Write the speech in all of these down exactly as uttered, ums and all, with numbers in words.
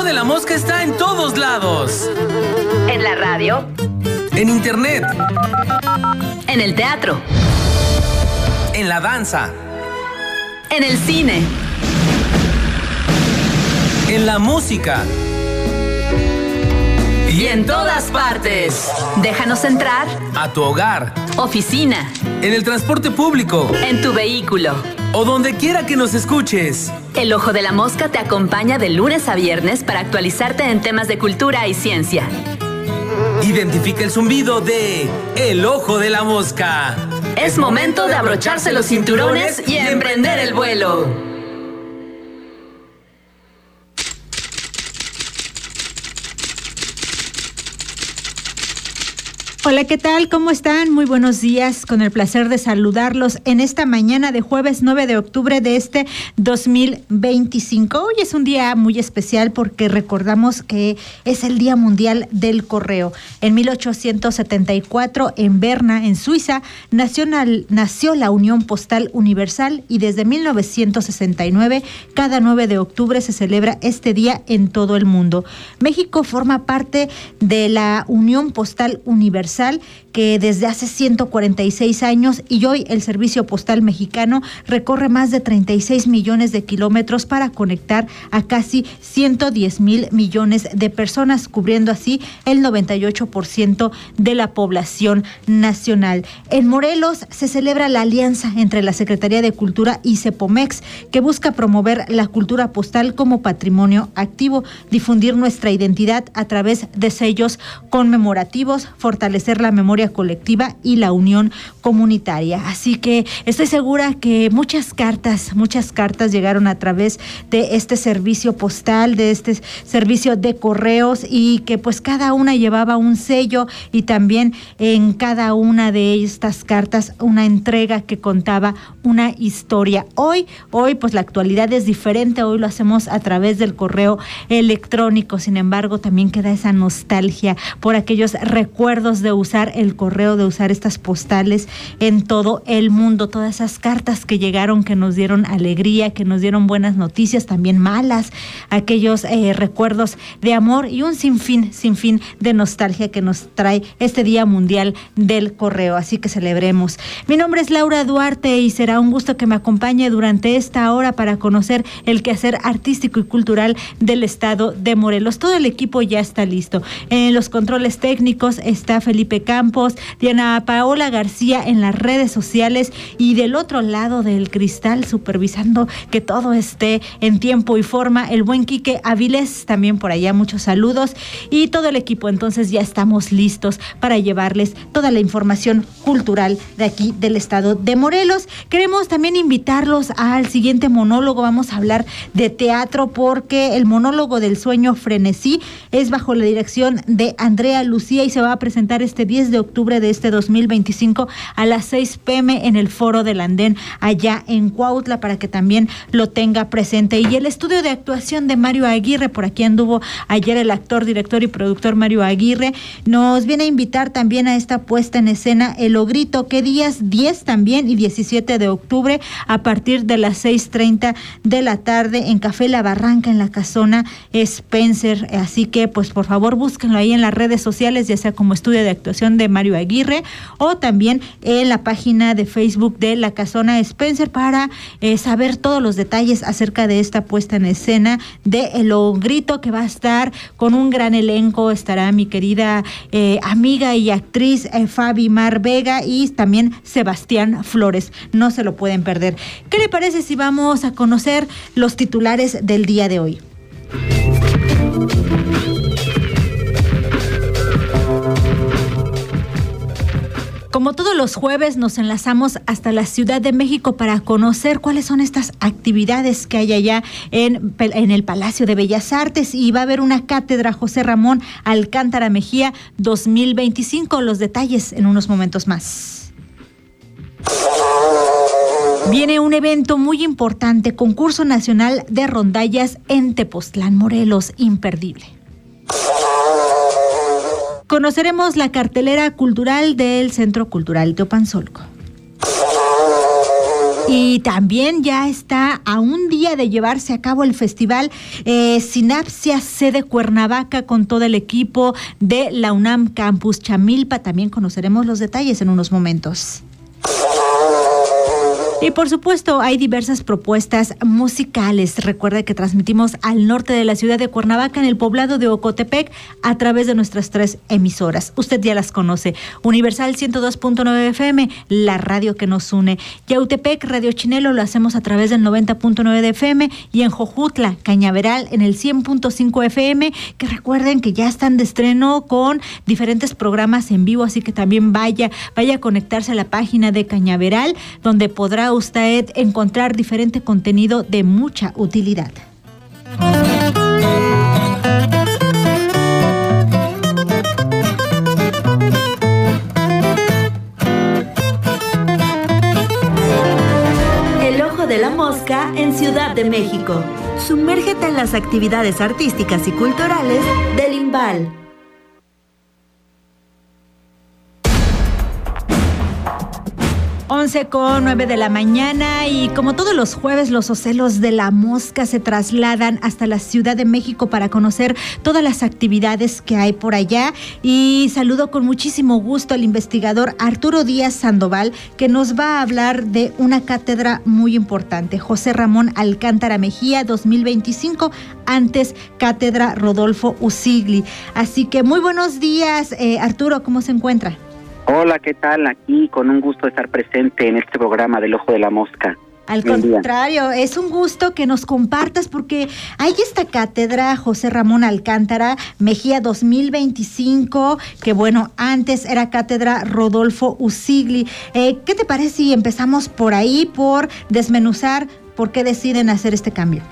Ojo de la Mosca está en todos lados. En la radio. En internet. En el teatro. En la danza. En el cine. En la música. Y en todas partes. Déjanos entrar. A tu hogar. Oficina. En el transporte público. En tu vehículo. O donde quiera que nos escuches. El Ojo de la Mosca te acompaña de lunes a viernes para actualizarte en temas de cultura y ciencia. Identifica el zumbido de El Ojo de la Mosca. Es momento de abrocharse los cinturones y emprender el vuelo. Hola, ¿qué tal? ¿Cómo están? Muy buenos días. Con el placer de saludarlos en esta mañana de jueves nueve de octubre de este dos mil veinticinco. Hoy es un día muy especial porque recordamos que es el Día Mundial del Correo. En mil ochocientos setenta y cuatro, en Berna, en Suiza, nació, nació la Unión Postal Universal y desde mil novecientos sesenta y nueve, cada nueve de octubre se celebra este día en todo el mundo. México forma parte de la Unión Postal Universal, que desde hace ciento cuarenta y seis años, y hoy el Servicio Postal Mexicano recorre más de treinta y seis millones de kilómetros para conectar a casi ciento diez mil millones de personas, cubriendo así el noventa y ocho por ciento de la población nacional. En Morelos se celebra la alianza entre la Secretaría de Cultura y Cepomex, que busca promover la cultura postal como patrimonio activo, difundir nuestra identidad a través de sellos conmemorativos, fortalecer la memoria colectiva y la unión comunitaria. Así que estoy segura que muchas cartas, muchas cartas llegaron a través de este servicio postal, de este servicio de correos, y que pues cada una llevaba un sello y también en cada una de estas cartas una entrega que contaba una historia. Hoy, hoy pues la actualidad es diferente, hoy lo hacemos a través del correo electrónico, sin embargo también queda esa nostalgia por aquellos recuerdos de usar el correo, de usar estas postales en todo el mundo, todas esas cartas que llegaron, que nos dieron alegría, que nos dieron buenas noticias, también malas, aquellos eh, recuerdos de amor y un sinfín, sinfín de nostalgia que nos trae este Día Mundial del Correo, así que celebremos. Mi nombre es Laura Duarte y será un gusto que me acompañe durante esta hora para conocer el quehacer artístico y cultural del estado de Morelos. Todo el equipo ya está listo. En los controles técnicos está Felipe Campos, Diana Paola García en las redes sociales, y del otro lado del cristal, supervisando que todo esté en tiempo y forma, el buen Quique Avilés, también por allá muchos saludos, y todo el equipo. Entonces ya estamos listos para llevarles toda la información cultural de aquí del estado de Morelos. Queremos también invitarlos al siguiente monólogo. Vamos a hablar de teatro porque el monólogo del sueño frenesí es bajo la dirección de Andrea Lucía y se va a presentar este diez de octubre de este dos mil veinticinco a las seis pm en el Foro del Andén allá en Cuautla, para que también lo tenga presente. Y el estudio de actuación de Mario Aguirre, por aquí anduvo ayer el actor, director y productor Mario Aguirre, nos viene a invitar también a esta puesta en escena El Ogrito, que días diez también y diecisiete de octubre a partir de las seis treinta de la tarde en Café La Barranca, en la Casona Spencer. Así que pues por favor búsquenlo ahí en las redes sociales, ya sea como estudio de actuación de Mario Aguirre o también en la página de Facebook de la Casona Spencer para eh, saber todos los detalles acerca de esta puesta en escena de El Ogrito, que va a estar con un gran elenco. Estará mi querida eh, amiga y actriz eh, Fabi Mar Vega y también Sebastián Flores. No se lo pueden perder. ¿Qué le parece si vamos a conocer los titulares del día de hoy? Como todos los jueves, nos enlazamos hasta la Ciudad de México para conocer cuáles son estas actividades que hay allá en, en el Palacio de Bellas Artes, y va a haber una cátedra José Ramón Alcántara Mejía dos mil veinticinco. Los detalles en unos momentos más. Viene un evento muy importante, Concurso Nacional de Rondallas en Tepoztlán, Morelos, imperdible. Conoceremos la cartelera cultural del Centro Cultural Teopanzolco. Y también ya está a un día de llevarse a cabo el festival eh, Sinapsia sede Cuernavaca con todo el equipo de la UNAM Campus Chamilpa. También conoceremos los detalles en unos momentos. Y por supuesto hay diversas propuestas musicales. Recuerde que transmitimos al norte de la ciudad de Cuernavaca, en el poblado de Ocotepec, a través de nuestras tres emisoras. Usted ya las conoce. Universal ciento dos punto nueve F M, la radio que nos une. Yautepec, Radio Chinelo, lo hacemos a través del noventa punto nueve de F M. Y en Jojutla, Cañaveral, en el cien punto cinco F M, que recuerden que ya están de estreno con diferentes programas en vivo, así que también vaya, vaya a conectarse a la página de Cañaveral, donde podrá usted encontrar diferente contenido de mucha utilidad. El Ojo de la Mosca en Ciudad de México. Sumérgete en las actividades artísticas y culturales del IMBAL. once con nueve de la mañana, y como todos los jueves, los ocelos de la mosca se trasladan hasta la Ciudad de México para conocer todas las actividades que hay por allá. Y saludo con muchísimo gusto al investigador Arturo Díaz Sandoval, que nos va a hablar de una cátedra muy importante, José Ramón Alcántara Mejía dos mil veinticinco, antes Cátedra Rodolfo Usigli. Así que muy buenos días, eh, Arturo, ¿cómo se encuentra? Hola, ¿qué tal? Aquí con un gusto de estar presente en este programa del Ojo de la Mosca. Al contrario, es un gusto que nos compartas, porque hay esta cátedra José Ramón Alcántara Mejía dos mil veinticinco, que bueno, antes era Cátedra Rodolfo Usigli. Eh, ¿Qué te parece si empezamos por ahí, por desmenuzar por qué deciden hacer este cambio?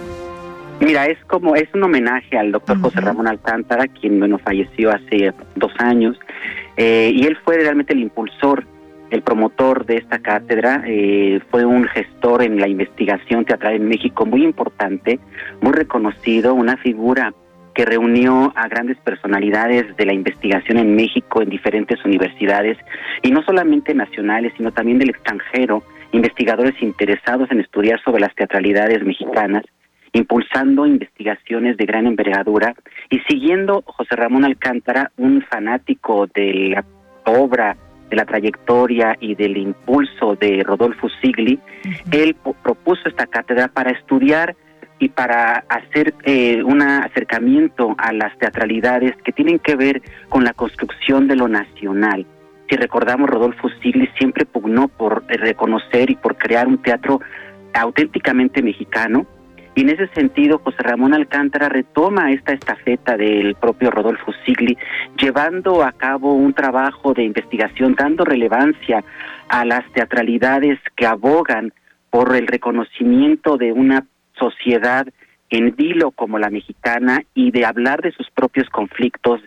Mira, es como, es un homenaje al doctor uh-huh. José Ramón Alcántara, quien, bueno, falleció hace dos años, eh, y él fue realmente el impulsor, el promotor de esta cátedra. Eh, fue un gestor en la investigación teatral en México muy importante, muy reconocido, una figura que reunió a grandes personalidades de la investigación en México en diferentes universidades, y no solamente nacionales, sino también del extranjero, investigadores interesados en estudiar sobre las teatralidades mexicanas, impulsando investigaciones de gran envergadura. Y siguiendo José Ramón Alcántara, un fanático de la obra, de la trayectoria y del impulso de Rodolfo Usigli, uh-huh. él po- propuso esta cátedra para estudiar y para hacer eh, un acercamiento a las teatralidades que tienen que ver con la construcción de lo nacional. Si recordamos, Rodolfo Usigli siempre pugnó por reconocer y por crear un teatro auténticamente mexicano. Y en ese sentido, José Ramón Alcántara retoma esta estafeta del propio Rodolfo Usigli, llevando a cabo un trabajo de investigación, dando relevancia a las teatralidades que abogan por el reconocimiento de una sociedad en vilo como la mexicana, y de hablar de sus propios conflictos,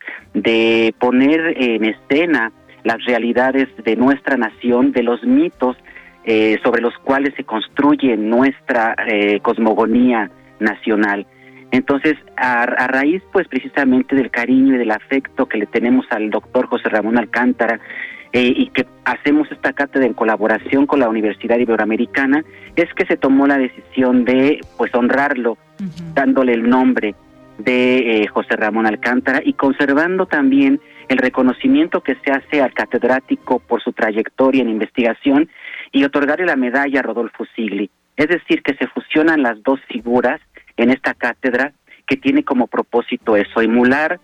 de poner en escena las realidades de nuestra nación, de los mitos Eh, sobre los cuales se construye nuestra eh, cosmogonía nacional. Entonces, a, a raíz pues precisamente del cariño y del afecto que le tenemos al doctor José Ramón Alcántara, eh, y que hacemos esta cátedra en colaboración con la Universidad Iberoamericana, es que se tomó la decisión de pues honrarlo, uh-huh. dándole el nombre de eh, José Ramón Alcántara, y conservando también el reconocimiento que se hace al catedrático por su trayectoria en investigación, y otorgarle la medalla a Rodolfo Usigli. Es decir, que se fusionan las dos figuras en esta cátedra, que tiene como propósito eso, emular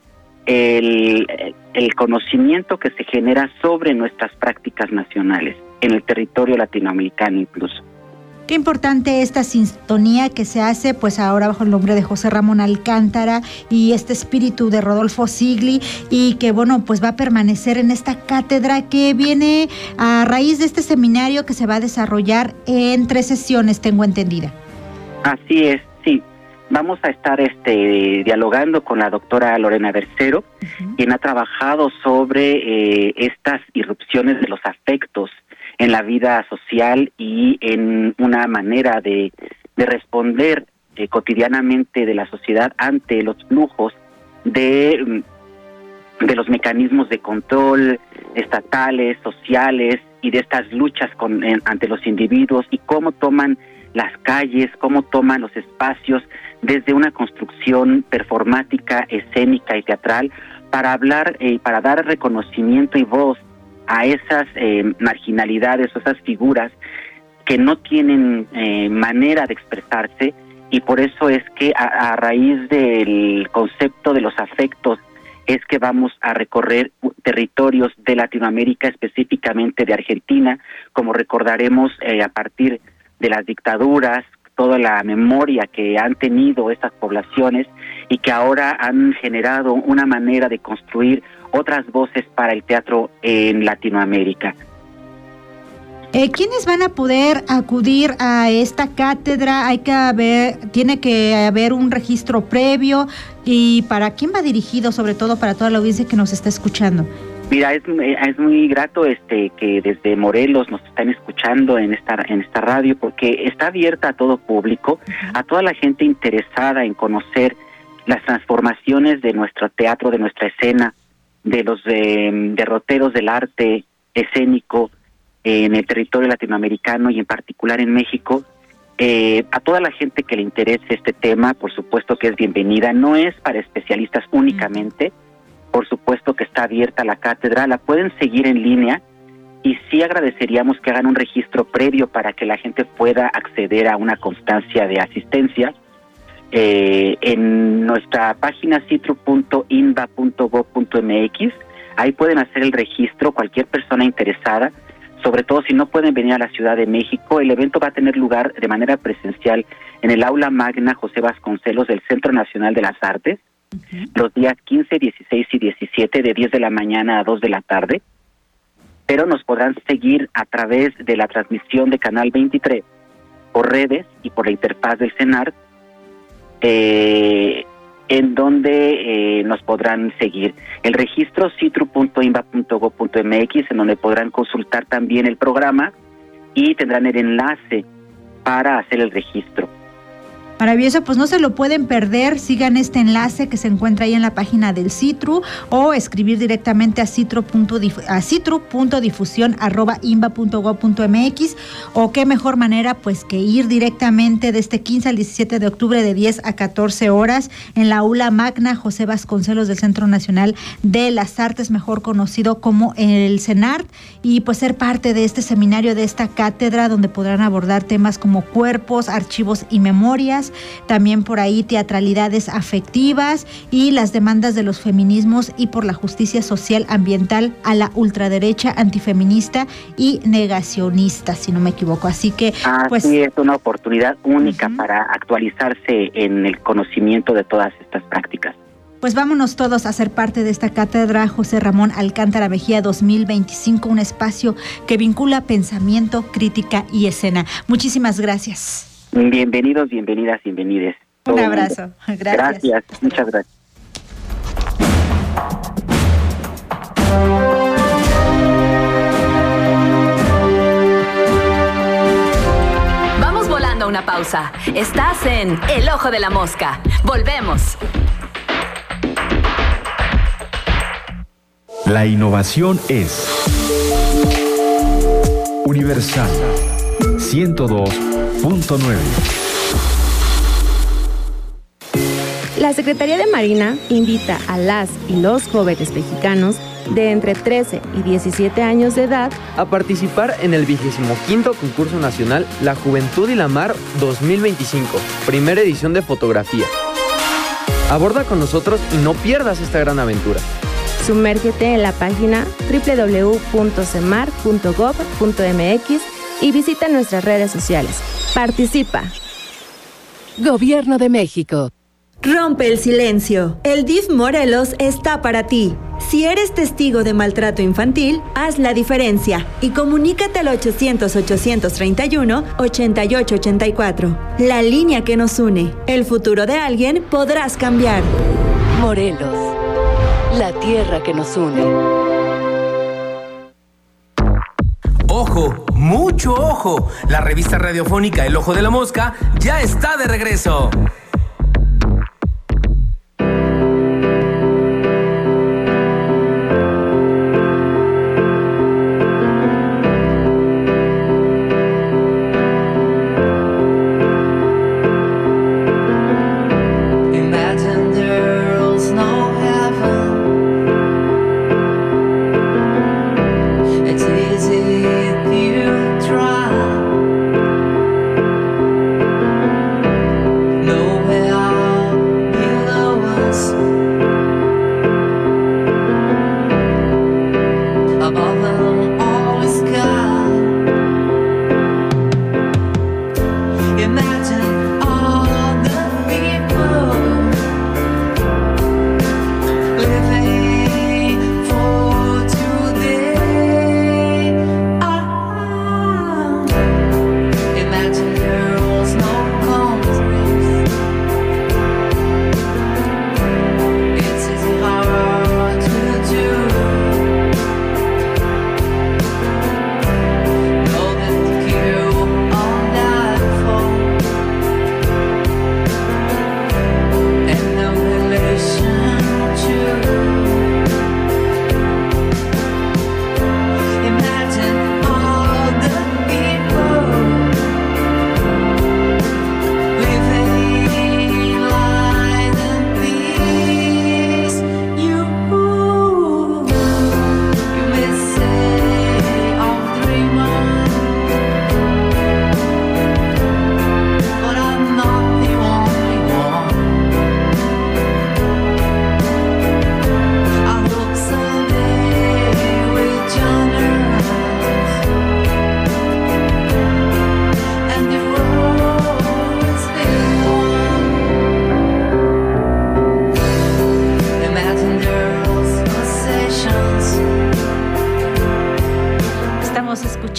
el, el conocimiento que se genera sobre nuestras prácticas nacionales, en el territorio latinoamericano incluso. Qué importante esta sintonía que se hace, pues ahora bajo el nombre de José Ramón Alcántara, y este espíritu de Rodolfo Usigli, y que bueno, pues va a permanecer en esta cátedra, que viene a raíz de este seminario que se va a desarrollar en tres sesiones, tengo entendida. Así es, sí. Vamos a estar este dialogando con la doctora Lorena Bercero, uh-huh. quien ha trabajado sobre eh, estas irrupciones de los afectos en la vida social y en una manera de, de responder eh, cotidianamente de la sociedad ante los flujos de de los mecanismos de control estatales, sociales y de estas luchas con, en, ante los individuos y cómo toman las calles, cómo toman los espacios desde una construcción performática, escénica y teatral para hablar, eh, para dar reconocimiento y voz a esas eh, marginalidades o esas figuras que no tienen eh, manera de expresarse, y por eso es que a, a raíz del concepto de los afectos es que vamos a recorrer territorios de Latinoamérica, específicamente de Argentina, como recordaremos eh, a partir de las dictaduras, toda la memoria que han tenido estas poblaciones y que ahora han generado una manera de construir otras voces para el teatro en Latinoamérica. Eh, ¿Quiénes van a poder acudir a esta cátedra? Hay que haber, tiene que haber un registro previo. ¿Y para quién va dirigido, sobre todo para toda la audiencia que nos está escuchando? Mira, es, es muy grato este que desde Morelos nos están escuchando en esta en esta radio, porque está abierta a todo público, a toda la gente interesada en conocer las transformaciones de nuestro teatro, de nuestra escena, de los eh, derroteros del arte escénico en el territorio latinoamericano y en particular en México. Eh, a toda la gente que le interese este tema, por supuesto que es bienvenida. No es para especialistas únicamente, por supuesto que está abierta la cátedra, la pueden seguir en línea y sí agradeceríamos que hagan un registro previo para que la gente pueda acceder a una constancia de asistencia. Eh, en nuestra página citru punto inba punto gob punto mx, ahí pueden hacer el registro cualquier persona interesada. Sobre todo si no pueden venir a la Ciudad de México, el evento va a tener lugar de manera presencial en el Aula Magna José Vasconcelos del Centro Nacional de las Artes, uh-huh. los días quince, dieciséis y diecisiete de diez de la mañana a dos de la tarde, pero nos podrán seguir a través de la transmisión de Canal veintitrés, por redes y por la interfaz del CENART, eh, en donde eh, nos podrán seguir. El registro citru punto inba punto gob punto mx, en donde podrán consultar también el programa y tendrán el enlace para hacer el registro. Maravilloso, pues no se lo pueden perder, sigan este enlace que se encuentra ahí en la página del Citru o escribir directamente a citru punto difusión arroba inba punto gob punto mx, o qué mejor manera pues que ir directamente de este quince al diecisiete de octubre de diez a catorce horas en la Aula Magna José Vasconcelos del Centro Nacional de las Artes, mejor conocido como el CENART, y pues ser parte de este seminario, de esta cátedra donde podrán abordar temas como cuerpos, archivos y memorias. También por ahí teatralidades afectivas y las demandas de los feminismos y por la justicia social ambiental a la ultraderecha antifeminista y negacionista, si no me equivoco. Así que pues así es, una oportunidad única uh-huh. para actualizarse en el conocimiento de todas estas prácticas. Pues vámonos todos a ser parte de esta cátedra José Ramón Alcántara Mejía dos mil veinticinco, un espacio que vincula pensamiento, crítica y escena. Muchísimas gracias. Bienvenidos, bienvenidas, bienvenides. Un abrazo. Gracias. Gracias, muchas gracias. Vamos volando a una pausa. Estás en El Ojo de la Mosca. Volvemos. La innovación es universal. ciento dos punto nueve. La Secretaría de Marina invita a las y los jóvenes mexicanos de entre trece y diecisiete años de edad a participar en el vigésimo quinto concurso nacional La Juventud y la Mar dos mil veinticinco, primera edición de fotografía. Aborda con nosotros y no pierdas esta gran aventura. Sumérgete en la página doble u doble u doble u punto semar punto gob punto mx y visita nuestras redes sociales. Participa. Gobierno de México. Rompe el silencio. El D I F Morelos está para ti. Si eres testigo de maltrato infantil, haz la diferencia y comunícate al ochocientos, ochocientos treinta y uno, ochenta y ocho ochenta y cuatro. La línea que nos une. El futuro de alguien podrás cambiar. Morelos, la tierra que nos une. ¡Ojo! ¡Mucho ojo! La revista radiofónica El Ojo de la Mosca ya está de regreso.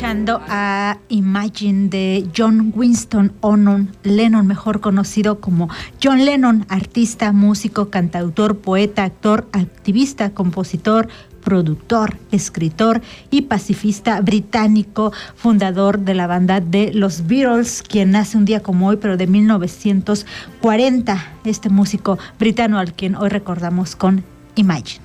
escuchando a Imagine de John Winston Lennon, Lennon, mejor conocido como John Lennon, artista, músico, cantautor, poeta, actor, activista, compositor, productor, escritor y pacifista británico, fundador de la banda de los Beatles, quien nace un día como hoy, pero de mil novecientos cuarenta, este músico britano al quien hoy recordamos con Imagine.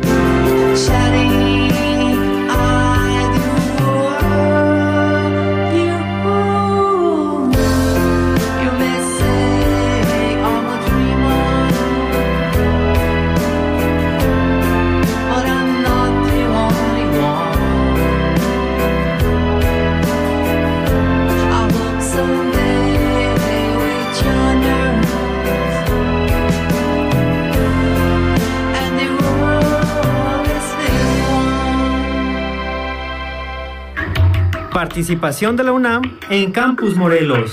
Participación de la UNAM en Campus Morelos.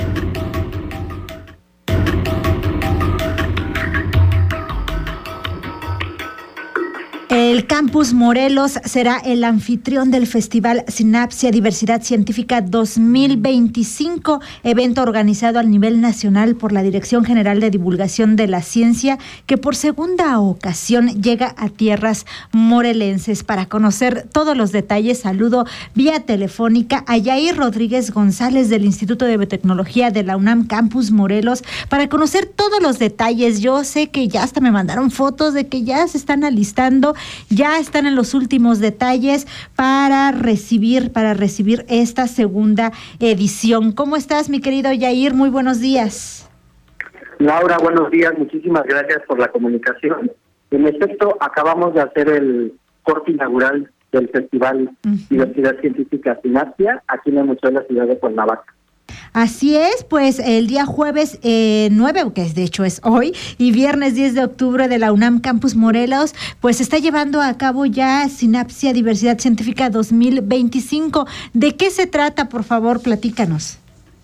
El Campus Morelos será el anfitrión del Festival Sinapsia Diversidad Científica dos mil veinticinco, evento organizado a nivel nacional por la Dirección General de Divulgación de la Ciencia, que por segunda ocasión llega a tierras morelenses. Para conocer todos los detalles, saludo vía telefónica a Yair Rodríguez González del Instituto de Biotecnología de la UNAM Campus Morelos, para conocer todos los detalles. Yo sé que ya hasta me mandaron fotos de que ya se están alistando, ya están en los últimos detalles para recibir, para recibir esta segunda edición. ¿Cómo estás, mi querido Yair? Muy buenos días. Laura, buenos días. Muchísimas gracias por la comunicación. En efecto, acabamos de hacer el corte inaugural del Festival uh-huh. Diversidad Científica Sinapsia, aquí en el Museo de la Ciudad de Cuernavaca. Así es, pues el día jueves eh, nueve, que de hecho es hoy, y viernes diez de octubre de la UNAM Campus Morelos, pues se está llevando a cabo ya Sinapsia Diversidad Científica dos mil veinticinco. ¿De qué se trata? Por favor, platícanos.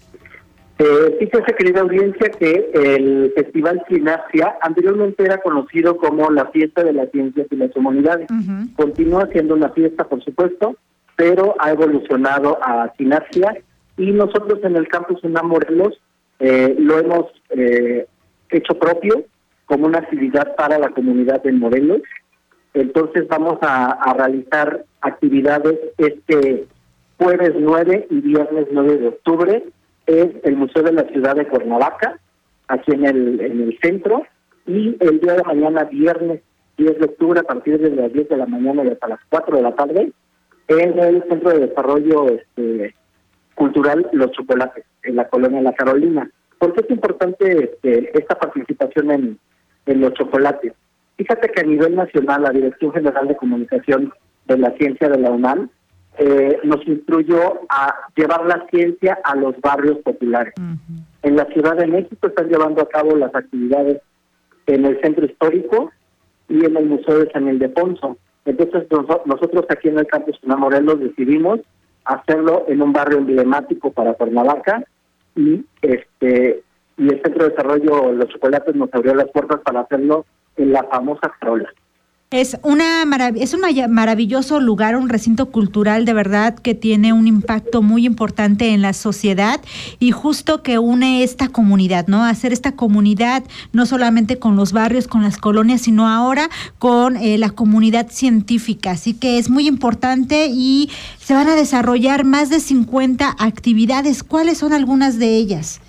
Eh, fíjese, querida audiencia, que el Festival Sinapsia anteriormente era conocido como la Fiesta de las Ciencias y las Humanidades. Uh-huh. Continúa siendo una fiesta, por supuesto, pero ha evolucionado a Sinapsia. Y nosotros en el Campus UNAM Morelos eh, lo hemos eh, hecho propio como una actividad para la comunidad de Morelos. Entonces vamos a, a realizar actividades este jueves nueve y viernes nueve de octubre en el Museo de la Ciudad de Cuernavaca, aquí en el, en el centro, y el día de mañana, viernes diez de octubre, a partir de las diez de la mañana y hasta las cuatro de la tarde, en el Centro de Desarrollo este, Cultural Los Chocolates, en la colonia La Carolina. ¿Por qué es importante este, esta participación en, en Los Chocolates? Fíjate que a nivel nacional la Dirección General de Comunicación de la Ciencia de la UNAM eh, nos instruyó a llevar la ciencia a los barrios populares. Uh-huh. En la Ciudad de México están llevando a cabo las actividades en el Centro Histórico y en el Museo de San Ildefonso. Entonces nos, nosotros aquí en el Campus UNAM Morelos decidimos hacerlo en un barrio emblemático para Cuernavaca, y este y el Centro de Desarrollo Los Chocolates nos abrió las puertas para hacerlo en la famosa Carola. Es una marav- es un maravilloso lugar, un recinto cultural de verdad que tiene un impacto muy importante en la sociedad y justo que une esta comunidad, ¿no? Hacer esta comunidad no solamente con los barrios, con las colonias, sino ahora con eh, la comunidad científica. Así que es muy importante y se van a desarrollar más de cincuenta actividades. ¿Cuáles son algunas de ellas?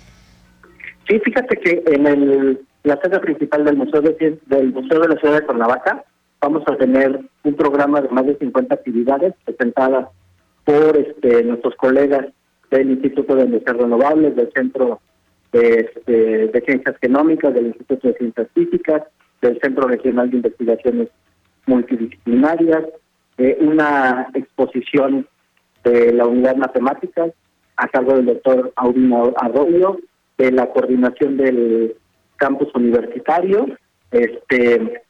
Sí, fíjate que en el, la sede principal del Museo de, del Museo de la Ciudad de Cuernavaca vamos a tener un programa de más de cincuenta actividades presentadas por este, nuestros colegas del Instituto de Energías Renovables, del Centro de, este, de Ciencias Genómicas, del Instituto de Ciencias Físicas, del Centro Regional de Investigaciones Multidisciplinarias, eh, una exposición de la Unidad Matemáticas a cargo del doctor Audino Arroyo, de la coordinación del campus universitario, este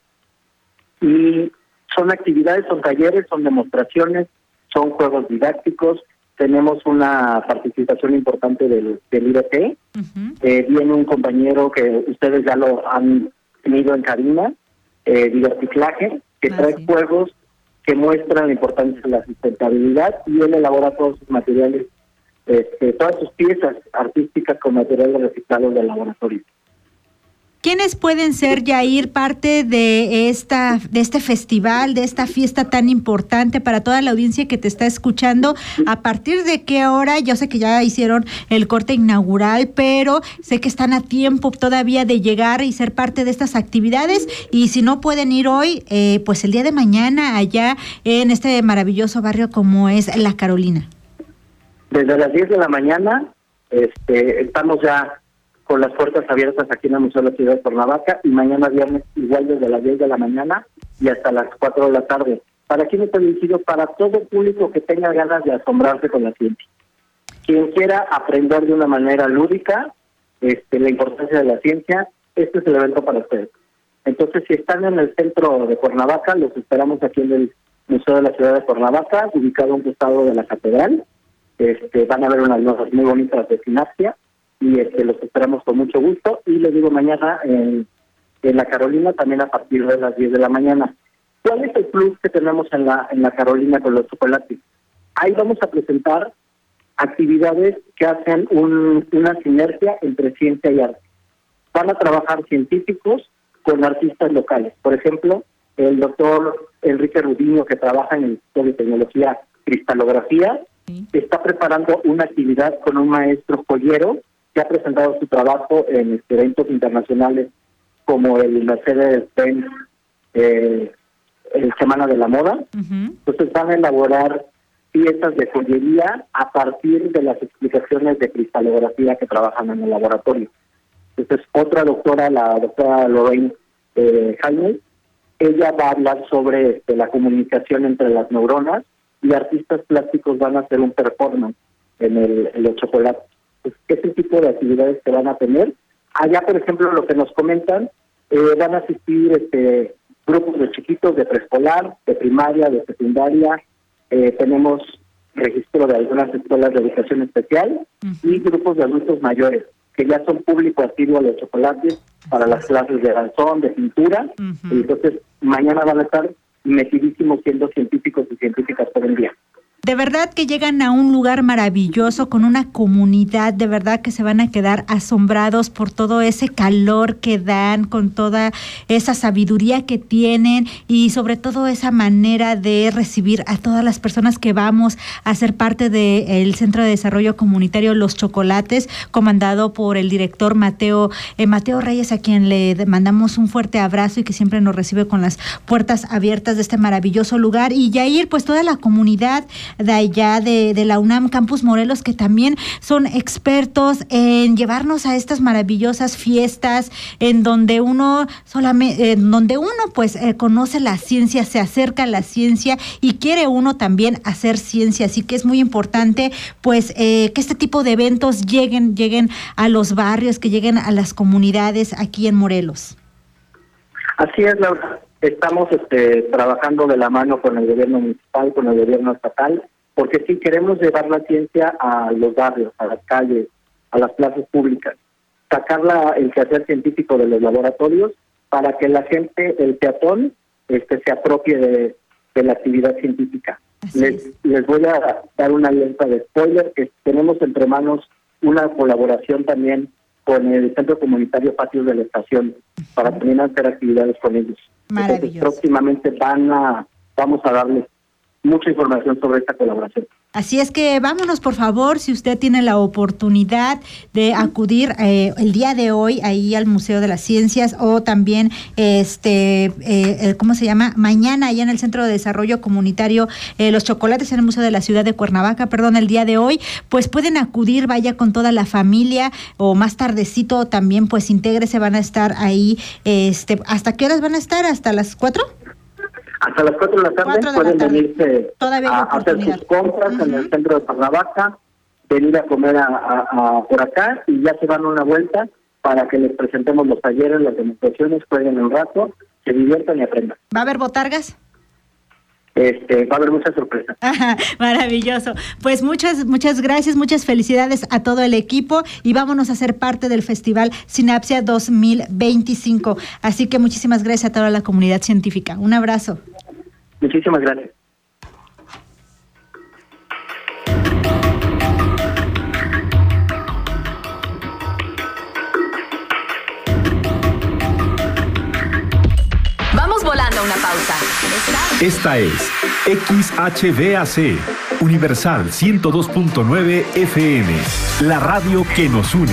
y son actividades, son talleres, son demostraciones, son juegos didácticos. Tenemos una participación importante del, del I B T. Uh-huh. Eh, viene un compañero que ustedes ya lo han tenido en cabina, eh, Diverticlaje, que ah, trae sí. juegos que muestran la importancia de la sustentabilidad, y él elabora todos sus materiales, este, todas sus piezas artísticas con materiales reciclados del laboratorio. ¿Quiénes pueden ser, Yair, parte de esta de este festival, de esta fiesta tan importante para toda la audiencia que te está escuchando? ¿A partir de qué hora? Yo sé que ya hicieron el corte inaugural, pero sé que están a tiempo todavía de llegar y ser parte de estas actividades, y si no pueden ir hoy, eh, pues el día de mañana allá en este maravilloso barrio como es La Carolina. Desde las diez de la mañana este, estamos ya con las puertas abiertas aquí en el Museo de la Ciudad de Cuernavaca, y mañana viernes igual desde las diez de la mañana y hasta las cuatro de la tarde. ¿Para quién está dirigido? Para todo público que tenga ganas de asombrarse con la ciencia. Quien quiera aprender de una manera lúdica este, la importancia de la ciencia, este es el evento para ustedes. Entonces, si están en el centro de Cuernavaca, los esperamos aquí en el Museo de la Ciudad de Cuernavaca, ubicado a un costado de la catedral. Este, van a ver unas losas muy bonitas de Sinapsia, y este, los esperamos con mucho gusto. Y les digo, mañana en, en La Carolina también a partir de las diez de la mañana. ¿Cuál es el plus que tenemos en la en la Carolina con los chocolates? Ahí vamos a presentar actividades que hacen un, una sinergia entre ciencia y arte. Van a trabajar científicos con artistas locales. Por ejemplo, el doctor Enrique Rudiño, que trabaja en el Instituto de Tecnología Cristalografía, sí, está preparando una actividad con un maestro joyero que ha presentado su trabajo en eventos internacionales como el Mercedes-Benz eh, el Semana de la Moda. Uh-huh. Entonces van a elaborar piezas de joyería a partir de las explicaciones de cristalografía que trabajan en el laboratorio. Entonces otra doctora, la doctora Lorraine eh, Jaime, ella va a hablar sobre este, la comunicación entre las neuronas, y artistas plásticos van a hacer un performance en, el, en los chocolates. Pues, ese tipo de actividades que van a tener. Allá, por ejemplo, lo que nos comentan, eh, van a asistir este, grupos de chiquitos de preescolar, de primaria, de secundaria. Eh, tenemos registro de algunas escuelas de educación especial, uh-huh, y grupos de adultos mayores, que ya son público asiduo a los chocolates para las clases de danzón, de pintura. Uh-huh. Y entonces, mañana van a estar metidísimos siendo científicos y científicas por el día. De verdad que llegan a un lugar maravilloso, con una comunidad, de verdad que se van a quedar asombrados por todo ese calor que dan, con toda esa sabiduría que tienen, y sobre todo esa manera de recibir a todas las personas que vamos a ser parte del Centro de Desarrollo Comunitario Los Chocolates, comandado por el director Mateo, eh, Mateo Reyes, a quien le mandamos un fuerte abrazo y que siempre nos recibe con las puertas abiertas de este maravilloso lugar. Y Yair, pues toda la comunidad de allá de, de la UNAM Campus Morelos, que también son expertos en llevarnos a estas maravillosas fiestas en donde uno solamente, en donde uno pues eh, conoce la ciencia, se acerca a la ciencia y quiere uno también hacer ciencia. Así que es muy importante pues eh, que este tipo de eventos lleguen, lleguen a los barrios, que lleguen a las comunidades aquí en Morelos. Así es, Laura. Estamos este, trabajando de la mano con el gobierno municipal, con el gobierno estatal, porque sí queremos llevar la ciencia a los barrios, a las calles, a las plazas públicas, sacar la, el quehacer científico de los laboratorios para que la gente, el peatón, este, se apropie de, de la actividad científica. Les, les voy a dar una alerta de spoiler, que tenemos entre manos una colaboración también con el Centro Comunitario Patios de la Estación, para también hacer actividades con ellos. Entonces, próximamente van a, vamos a darles mucha información sobre esta colaboración. Así es que vámonos, por favor, si usted tiene la oportunidad de acudir eh, el día de hoy ahí al Museo de las Ciencias, o también, este, eh, ¿cómo se llama? Mañana allá en el Centro de Desarrollo Comunitario eh, Los Chocolates, en el Museo de la Ciudad de Cuernavaca, perdón, el día de hoy, pues pueden acudir, vaya con toda la familia, o más tardecito también, pues intégrese, van a estar ahí, este, ¿hasta qué horas van a estar? ¿Hasta las cuatro? Hasta las cuatro de la tarde de pueden la tarde. venirse a hacer sus compras uh-huh. en el centro de Cuernavaca, venir a comer a, a, a por acá, y ya se van una vuelta para que les presentemos los talleres, las demostraciones, jueguen un rato, se diviertan y aprendan. ¿Va a haber botargas? Este, va a haber muchas sorpresas. Ajá, maravilloso. Pues muchas, muchas gracias, muchas felicidades a todo el equipo, y vámonos a ser parte del Festival Sinapsia dos mil veinticinco. Así que muchísimas gracias a toda la comunidad científica. Un abrazo. Muchísimas gracias. volando a una pausa. ¿Está? Esta es X H B A C, Universal ciento dos punto nueve F M, la radio que nos une.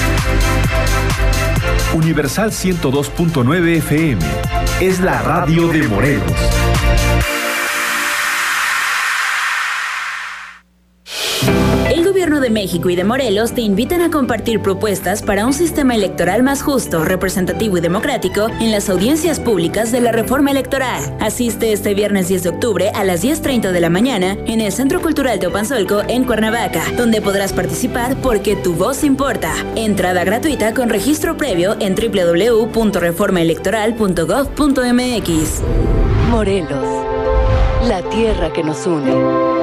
Universal ciento dos punto nueve F M, es la radio de Morelos. El Gobierno de México y de Morelos te invitan a compartir propuestas para un sistema electoral más justo, representativo y democrático en las audiencias públicas de la reforma electoral. Asiste este viernes diez de octubre a las diez treinta de la mañana en el Centro Cultural Teopanzolco en Cuernavaca, donde podrás participar porque tu voz importa. Entrada gratuita con registro previo en doble u doble u doble u punto reforma electoral punto gov punto m x. Morelos, la tierra que nos une.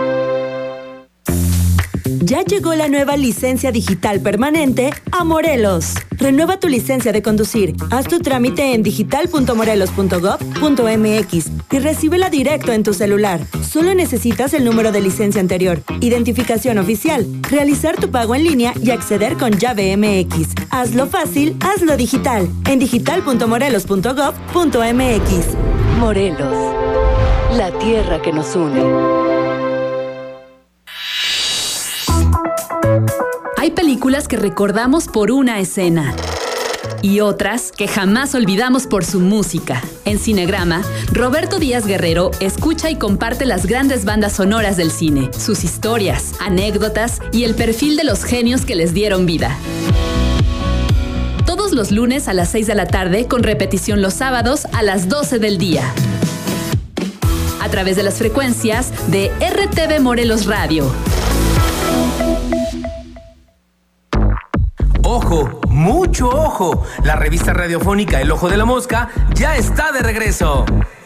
Ya llegó la nueva licencia digital permanente a Morelos. Renueva tu licencia de conducir. Haz tu trámite en digital punto morelos punto gov punto m x y recíbela directo en tu celular. Solo necesitas el número de licencia anterior, identificación oficial, realizar tu pago en línea y acceder con llave M X. Hazlo fácil, hazlo digital. En digital punto morelos punto gov punto m x. Morelos, la tierra que nos une. Hay películas que recordamos por una escena y otras que jamás olvidamos por su música. En Cinegrama, Roberto Díaz Guerrero escucha y comparte las grandes bandas sonoras del cine, sus historias, anécdotas y el perfil de los genios que les dieron vida. Todos los lunes a las seis de la tarde, con repetición los sábados a las doce del día. A través de las frecuencias de R T V Morelos Radio. ¡Ojo! ¡Mucho ojo! La revista radiofónica El Ojo de la Mosca ya está de regreso.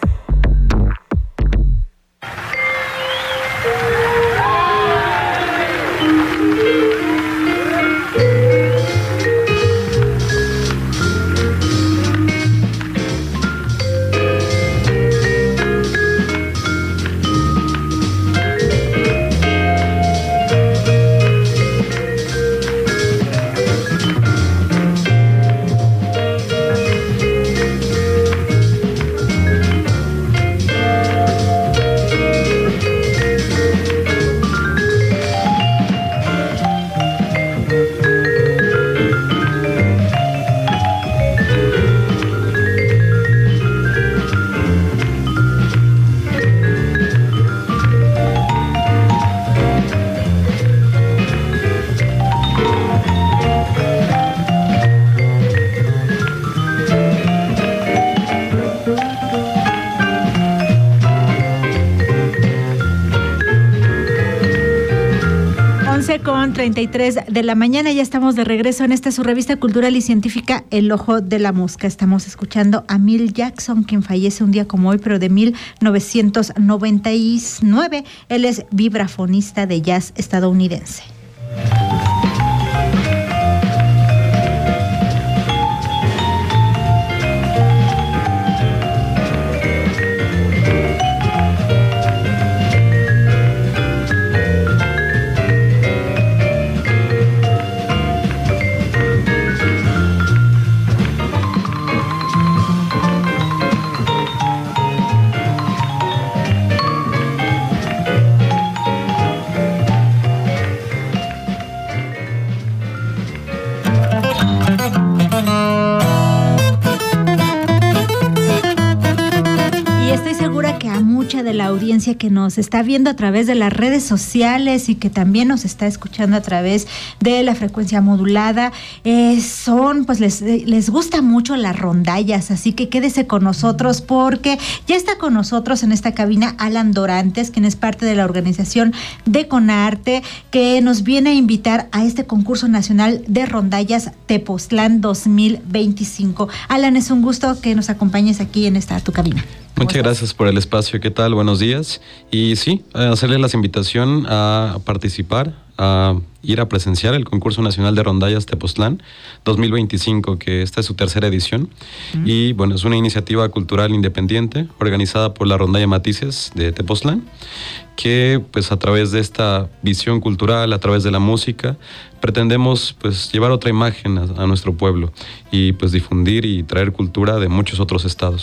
Con treinta y tres de la mañana, ya estamos de regreso en esta su revista cultural y científica El Ojo de la Mosca. Estamos escuchando a Milt Jackson, quien fallece un día como hoy, pero de mil novecientos noventa y nueve. Él es vibrafonista de jazz estadounidense. De la audiencia que nos está viendo a través de las redes sociales y que también nos está escuchando a través de la frecuencia modulada, eh, son, pues les, les gusta mucho las rondallas, así que quédese con nosotros porque ya está con nosotros en esta cabina Alan Dorantes, quien es parte de la organización de Conarte, que nos viene a invitar a este concurso nacional de rondallas Tepoztlán dos mil veinticinco. Alan, es un gusto que nos acompañes aquí en esta tu cabina. Muchas gracias por el espacio. ¿Qué tal? Buenos días. Y sí, hacerles la invitación a participar, a ir a presenciar el concurso nacional de rondallas Tepoztlán dos mil veinticinco, que esta es su tercera edición. Uh-huh. Y bueno, es una iniciativa cultural independiente organizada por la Rondalla Matices de Tepoztlán, que pues a través de esta visión cultural, a través de la música, pretendemos pues llevar otra imagen a, a nuestro pueblo y pues difundir y traer cultura de muchos otros estados.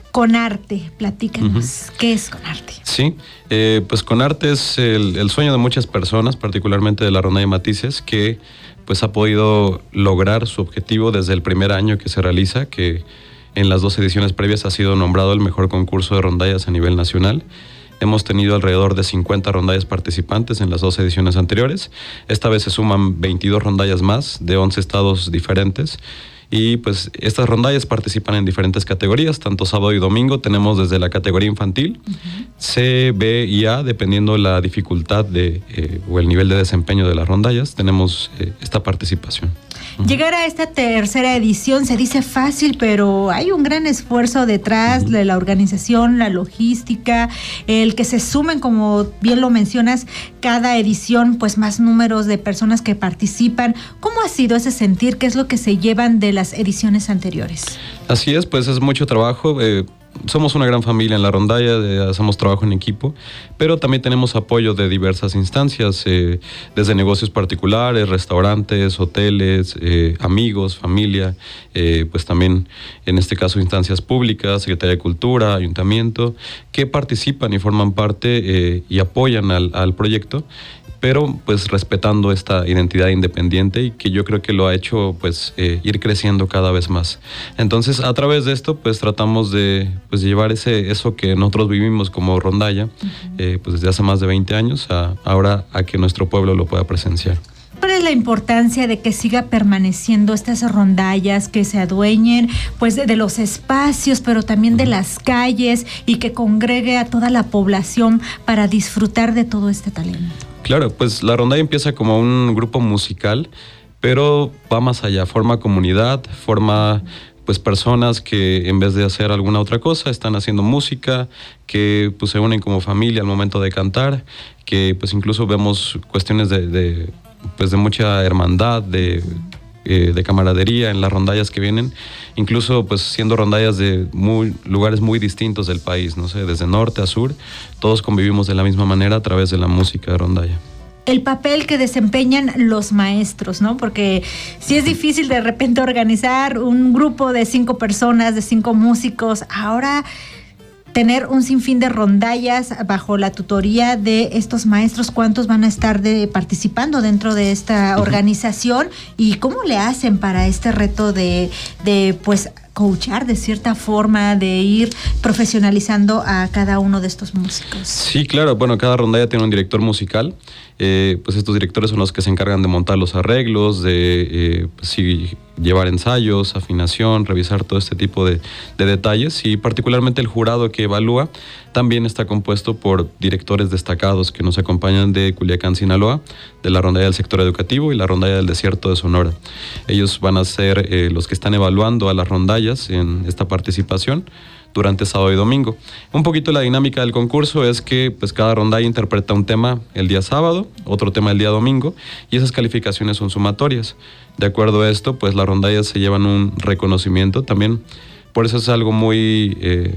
Conarte, platícanos, uh-huh. ¿Qué es Conarte? Sí, eh, pues Conarte es el, el sueño de muchas personas, particularmente de la Rondalla Matices, que pues ha podido lograr su objetivo desde el primer año que se realiza, que en las dos ediciones previas ha sido nombrado el mejor concurso de rondallas a nivel nacional. Hemos tenido alrededor de cincuenta rondallas participantes en las dos ediciones anteriores. Esta vez se suman veintidós rondallas más de once estados diferentes. Y pues estas rondallas participan en diferentes categorías, tanto sábado y domingo. Tenemos desde la categoría infantil, uh-huh. C, B y A, dependiendo la dificultad de, eh, o el nivel de desempeño de las rondallas, tenemos eh, esta participación. Llegar a esta tercera edición se dice fácil, pero hay un gran esfuerzo detrás uh-huh. de la organización, la logística, el que se sumen, como bien lo mencionas, cada edición, pues más números de personas que participan. ¿Cómo ha sido ese sentir? ¿Qué es lo que se llevan de las ediciones anteriores? Así es, pues es mucho trabajo. Eh, somos una gran familia en la rondalla, eh, hacemos trabajo en equipo, pero también tenemos apoyo de diversas instancias, eh, desde negocios particulares, restaurantes, hoteles, eh, amigos, familia, eh, pues también en este caso instancias públicas, Secretaría de Cultura, Ayuntamiento, que participan y forman parte eh, y apoyan al, al proyecto, pero pues respetando esta identidad independiente, y que yo creo que lo ha hecho pues eh, ir creciendo cada vez más. Entonces, a través de esto pues tratamos de pues llevar ese eso que nosotros vivimos como rondalla, uh-huh. eh, pues desde hace más de veinte años a ahora a que nuestro pueblo lo pueda presenciar. ¿Cuál es la importancia de que siga permaneciendo estas rondallas, que se adueñen pues de, de los espacios, pero también de las calles, y que congregue a toda la población para disfrutar de todo este talento? Claro, pues la rondalla empieza como un grupo musical, pero va más allá, forma comunidad, forma pues personas que en vez de hacer alguna otra cosa están haciendo música, que pues se unen como familia al momento de cantar, que pues incluso vemos cuestiones de, de pues de mucha hermandad, de eh, de camaradería en las rondallas que vienen, incluso pues siendo rondallas de muy, lugares muy distintos del país, no sé, desde norte a sur, todos convivimos de la misma manera a través de la música de rondalla. El papel que desempeñan los maestros, ¿no? Porque sí es difícil de repente organizar un grupo de cinco personas, de cinco músicos. Ahora tener un sinfín de rondallas bajo la tutoría de estos maestros, ¿cuántos van a estar de, participando dentro de esta organización? ¿Y cómo le hacen para este reto de, de pues, coachar de cierta forma, de ir profesionalizando a cada uno de estos músicos? Sí, claro. Bueno, cada rondalla tiene un director musical. Eh, pues estos directores son los que se encargan de montar los arreglos, de eh, pues sí, llevar ensayos, afinación, revisar todo este tipo de, de detalles, y particularmente el jurado que evalúa también está compuesto por directores destacados que nos acompañan de Culiacán, Sinaloa, de la rondalla del sector educativo y la rondalla del desierto de Sonora. Ellos van a ser eh, los que están evaluando a las rondallas en esta participación durante sábado y domingo. Un poquito la dinámica del concurso es que pues cada rondalla interpreta un tema el día sábado, otro tema el día domingo, y esas calificaciones son sumatorias. De acuerdo a esto, pues las rondallas se llevan un reconocimiento también. Por eso es algo muy eh,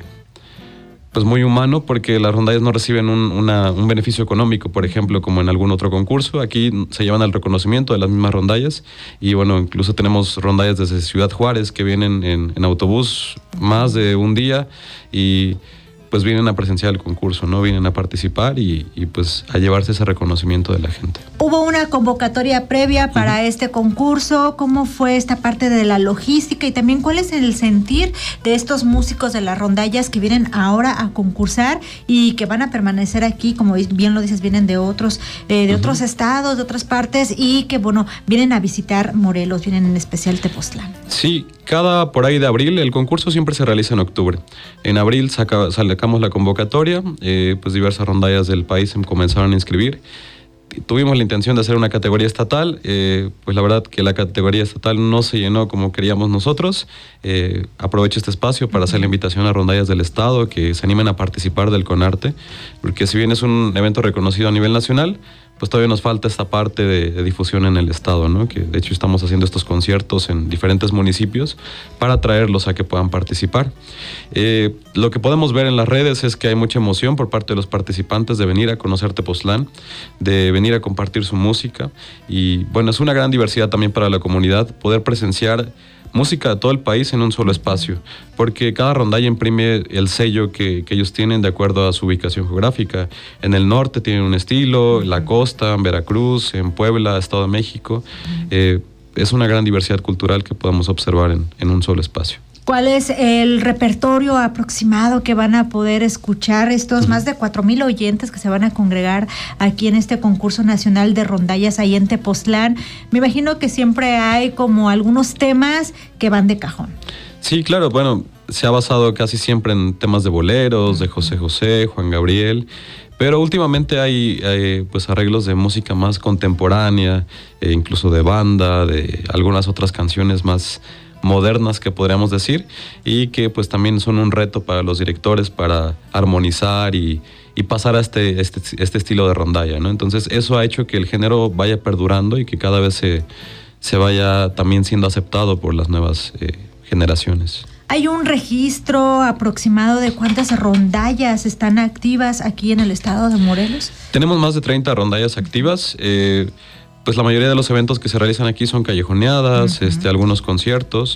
pues muy humano, porque las rondallas no reciben un, una, un beneficio económico, por ejemplo, como en algún otro concurso. Aquí se llevan el reconocimiento de las mismas rondallas, y bueno, incluso tenemos rondallas desde Ciudad Juárez que vienen en, en autobús más de un día y pues vienen a presenciar el concurso, ¿no? Vienen a participar y, y pues a llevarse ese reconocimiento de la gente. ¿Hubo una convocatoria previa para uh-huh. este concurso? ¿Cómo fue esta parte de la logística? Y también, ¿cuál es el sentir de estos músicos de las rondallas que vienen ahora a concursar y que van a permanecer aquí? Como bien lo dices, vienen de otros, eh, de uh-huh. otros estados, de otras partes, y que, bueno, vienen a visitar Morelos, vienen en especial Tepoztlán. Sí, cada por ahí de abril, el concurso siempre se realiza en octubre. En abril saca, sacamos la convocatoria, eh, pues diversas rondallas del país se comenzaron a inscribir. Tuvimos la intención de hacer una categoría estatal, eh, pues la verdad que la categoría estatal no se llenó como queríamos nosotros. Eh, aprovecho este espacio para hacer la invitación a rondallas del estado que se animen a participar del Conarte, porque si bien es un evento reconocido a nivel nacional, pues todavía nos falta esta parte de, de difusión en el estado, ¿no? Que de hecho estamos haciendo estos conciertos en diferentes municipios para traerlos a que puedan participar. Eh, lo que podemos ver en las redes es que hay mucha emoción por parte de los participantes de venir a conocer Tepoztlán, de venir a compartir su música, y bueno, es una gran diversidad también para la comunidad poder presenciar música de todo el país en un solo espacio, porque cada rondalla imprime el sello que, que ellos tienen de acuerdo a su ubicación geográfica. En el norte tienen un estilo, en la costa, en Veracruz, en Puebla, Estado de México. Eh, es una gran diversidad cultural que podemos observar en, en un solo espacio. ¿Cuál es el repertorio aproximado que van a poder escuchar estos más de cuatro mil oyentes que se van a congregar aquí en este concurso nacional de rondallas ahí en Tepoztlán? Me imagino que siempre hay como algunos temas que van de cajón. Sí, claro, bueno, se ha basado casi siempre en temas de boleros, de José José, Juan Gabriel, pero últimamente hay, hay pues arreglos de música más contemporánea, e incluso de banda, de algunas otras canciones más modernas que podríamos decir, y que pues también son un reto para los directores para armonizar y, y pasar a este, este, este estilo de rondalla, ¿no? Entonces eso ha hecho que el género vaya perdurando y que cada vez se, se vaya también siendo aceptado por las nuevas eh, generaciones. ¿Hay un registro aproximado de cuántas rondallas están activas aquí en el estado de Morelos? Tenemos más de treinta rondallas activas. Eh, Pues la mayoría de los eventos que se realizan aquí son callejoneadas, uh-huh. este, algunos conciertos,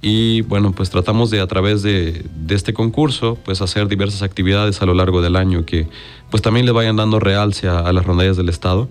y bueno, pues tratamos de a través de, de este concurso, pues hacer diversas actividades a lo largo del año que pues también le vayan dando realce a, a las rondallas del estado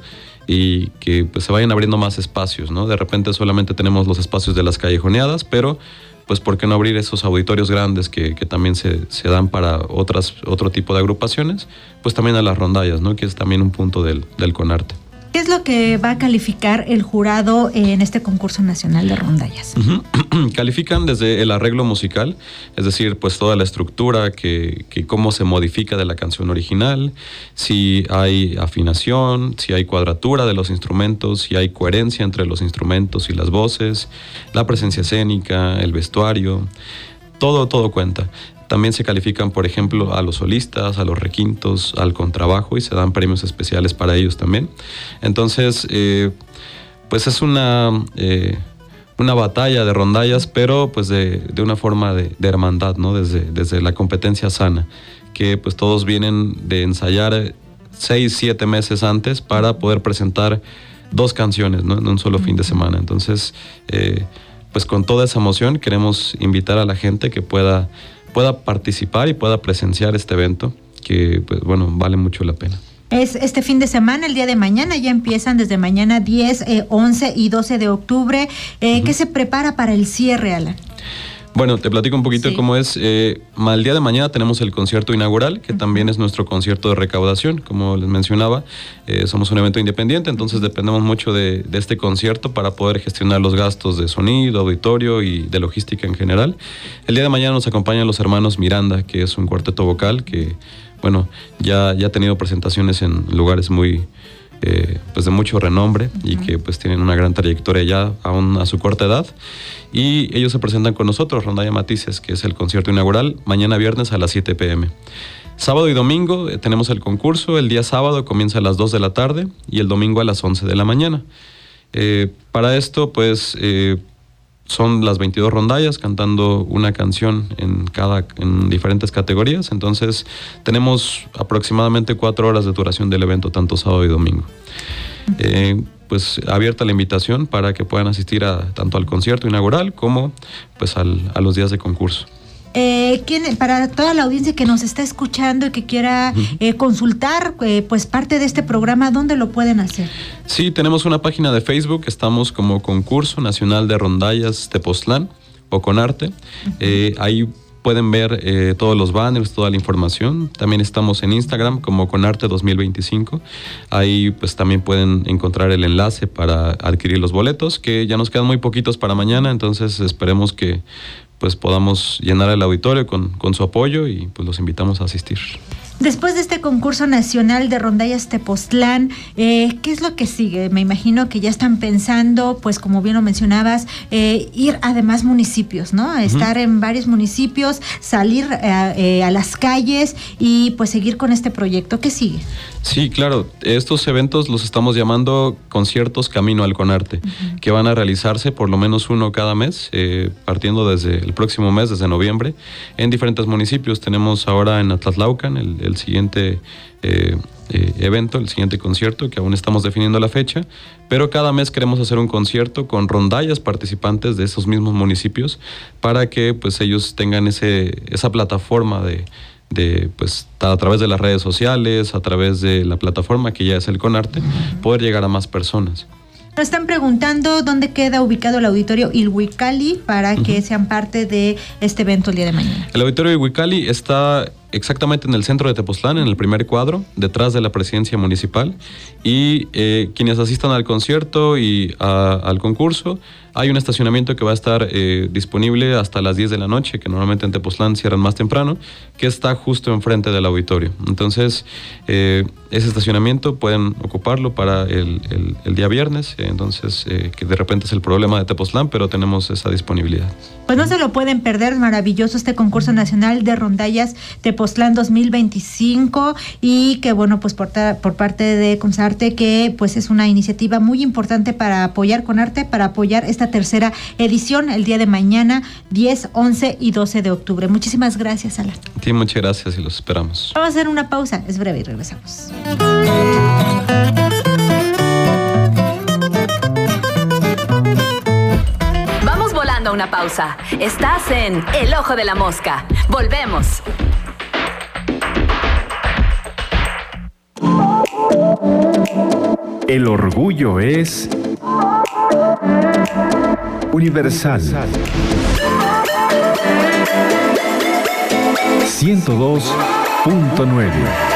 y que pues se vayan abriendo más espacios, ¿no? De repente solamente tenemos los espacios de las callejoneadas, pero pues ¿por qué no abrir esos auditorios grandes que, que también se, se dan para otras, otro tipo de agrupaciones? Pues también a las rondallas, ¿no? Que es también un punto del, del CONARTE. ¿Qué es lo que va a calificar el jurado en este concurso nacional de rondallas? Uh-huh. Califican desde el arreglo musical, es decir, pues toda la estructura, que, que cómo se modifica de la canción original, si hay afinación, si hay cuadratura de los instrumentos, si hay coherencia entre los instrumentos y las voces, la presencia escénica, el vestuario, todo, todo cuenta. También se califican, por ejemplo, a los solistas, a los requintos, al contrabajo, y se dan premios especiales para ellos también. Entonces, eh, pues es una, eh, una batalla de rondallas, pero pues de, de una forma de, de hermandad, ¿no? Desde, desde la competencia sana, que pues todos vienen de ensayar seis, siete meses antes para poder presentar dos canciones, ¿no? En un solo fin de semana. Entonces, eh, pues con toda esa emoción queremos invitar a la gente que pueda pueda participar y pueda presenciar este evento que, pues bueno, vale mucho la pena. Es este fin de semana, el día de mañana, ya empiezan desde mañana diez, eh, once y doce de octubre. Eh, uh-huh. ¿Qué se prepara para el cierre, Alan? Bueno, te platico un poquito sí. cómo es. Eh, el día de mañana tenemos el concierto inaugural, que uh-huh. también es nuestro concierto de recaudación, como les mencionaba. Eh, somos un evento independiente, entonces dependemos mucho de, de este concierto para poder gestionar los gastos de sonido, auditorio y de logística en general. El día de mañana nos acompañan los hermanos Miranda, que es un cuarteto vocal que, bueno, ya, ya ha tenido presentaciones en lugares muy... Eh, pues de mucho renombre y uh-huh. que pues tienen una gran trayectoria ya aún a su corta edad, y ellos se presentan con nosotros, Rondalla Matices, que es el concierto inaugural, mañana viernes a las siete pm. Sábado y domingo eh, tenemos el concurso. El día sábado comienza a las dos de la tarde y el domingo a las once de la mañana. Eh, para esto pues eh, son las veintidós rondallas cantando una canción en cada en diferentes categorías. Entonces tenemos aproximadamente cuatro horas de duración del evento, tanto sábado y domingo. Eh, pues abierta la invitación para que puedan asistir a, tanto al concierto inaugural como pues al, a los días de concurso. Eh, ¿quién, para toda la audiencia que nos está escuchando y que quiera uh-huh. eh, consultar eh, pues parte de este programa, ¿dónde lo pueden hacer? Sí, tenemos una página de Facebook, estamos como Concurso Nacional de Rondallas Tepoztlán o CONARTE. Uh-huh. Eh, ahí pueden ver eh, todos los banners, toda la información. También estamos en Instagram como CONARTE dos mil veinticinco. Ahí pues también pueden encontrar el enlace para adquirir los boletos, que ya nos quedan muy poquitos para mañana, entonces esperemos que pues podamos llenar el auditorio con, con su apoyo y pues los invitamos a asistir. Después de este concurso nacional de rondallas Tepoztlán, eh, ¿qué es lo que sigue? Me imagino que ya están pensando, pues como bien lo mencionabas, eh, ir a demás municipios, ¿no? Uh-huh. Estar en varios municipios, salir eh, eh, a las calles y pues seguir con este proyecto. ¿Qué sigue? Sí, claro. Estos eventos los estamos llamando conciertos Camino al CONARTE, uh-huh. que van a realizarse por lo menos uno cada mes, eh, partiendo desde el próximo mes, desde noviembre, en diferentes municipios. Tenemos ahora en Atlatlaucan el el siguiente eh, eh, evento, el siguiente concierto, que aún estamos definiendo la fecha, pero cada mes queremos hacer un concierto con rondallas participantes de esos mismos municipios para que pues ellos tengan ese, esa plataforma de, de pues a través de las redes sociales, a través de la plataforma que ya es el CONARTE, poder llegar a más personas. Nos están preguntando dónde queda ubicado el auditorio Ilhuicali para que uh-huh. sean parte de este evento el día de mañana. El auditorio Ilhuicali está exactamente en el centro de Tepoztlán, en el primer cuadro, detrás de la presidencia municipal, y eh, quienes asistan al concierto y a, al concurso, hay un estacionamiento que va a estar eh, disponible hasta las diez de la noche, que normalmente en Tepoztlán cierran más temprano, que está justo enfrente del auditorio. Entonces, eh, ese estacionamiento pueden ocuparlo para el, el, el día viernes, eh, entonces, eh, que de repente es el problema de Tepoztlán, pero tenemos esa disponibilidad. Pues no se lo pueden perder, maravilloso este concurso nacional de rondallas Tepoztlán dos mil veinticinco, y que bueno, pues por, por parte de CONSARTE, que pues es una iniciativa muy importante para apoyar CONARTE, para apoyar esta tercera edición el día de mañana, diez, once y doce de octubre. Muchísimas gracias, Alan. Sí, muchas gracias y los esperamos. Vamos a hacer una pausa, es breve y regresamos. Vamos volando a una pausa. Estás en El Ojo de la Mosca. Volvemos. El orgullo es universal. ciento dos punto nueve.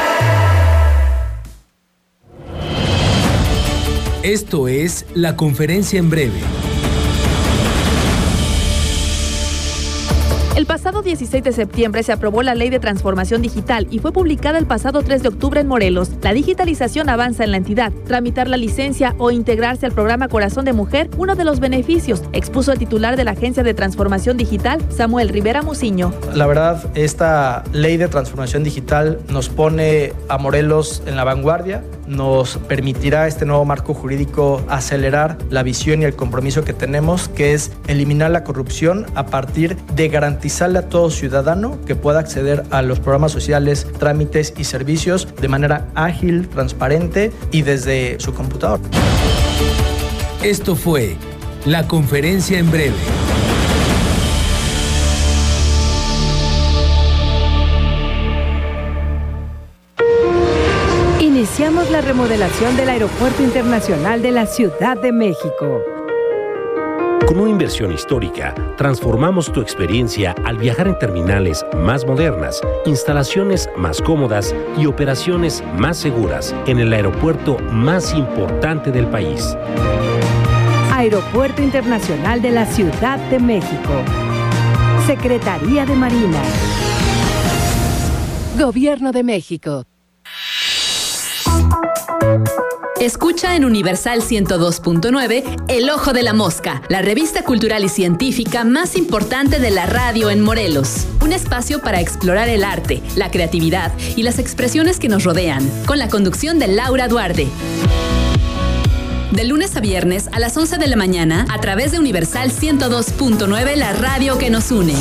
Esto es la conferencia en breve. El pasado dieciséis de septiembre se aprobó la Ley de Transformación Digital y fue publicada el pasado tres de octubre en Morelos. La digitalización avanza en la entidad. Tramitar la licencia o integrarse al programa Corazón de Mujer, uno de los beneficios, expuso el titular de la Agencia de Transformación Digital, Samuel Rivera Muciño. La verdad, esta Ley de Transformación Digital nos pone a Morelos en la vanguardia, nos permitirá este nuevo marco jurídico acelerar la visión y el compromiso que tenemos, que es eliminar la corrupción a partir de garantizarle a todo ciudadano que pueda acceder a los programas sociales, trámites y servicios de manera ágil, transparente y desde su computador. Esto fue la conferencia en breve. Iniciamos la remodelación del Aeropuerto Internacional de la Ciudad de México. Con una inversión histórica, transformamos tu experiencia al viajar en terminales más modernas, instalaciones más cómodas y operaciones más seguras en el aeropuerto más importante del país. Aeropuerto Internacional de la Ciudad de México. Secretaría de Marina. Gobierno de México. Escucha en Universal ciento dos punto nueve El Ojo de la Mosca, la revista cultural y científica más importante de la radio en Morelos. Un espacio para explorar el arte, la creatividad y las expresiones que nos rodean, con la conducción de Laura Duarte. De lunes a viernes a las once de la mañana, a través de Universal ciento dos punto nueve, la radio que nos une.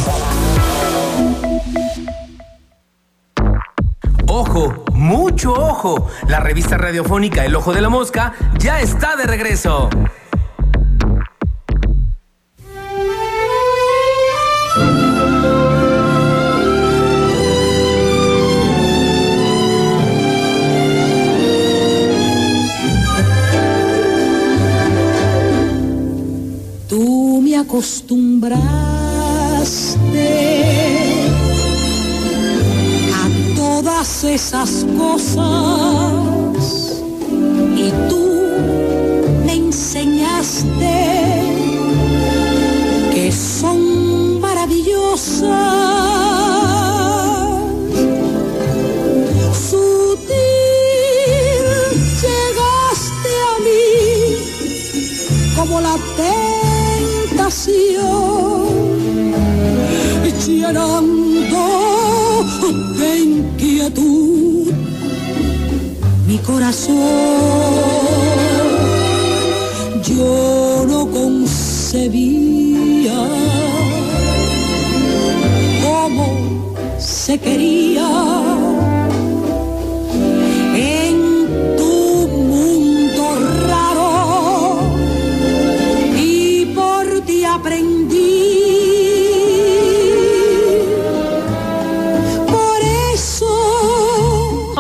¡Ojo! ¡Mucho ojo! La revista radiofónica El Ojo de la Mosca ya está de regreso. Tú me acostumbraste todas esas cosas y tú me enseñaste que son maravillosas. Sutil llegaste a mí como la tentación, llenando de inquietud mi corazón. Yo no concebía cómo se quería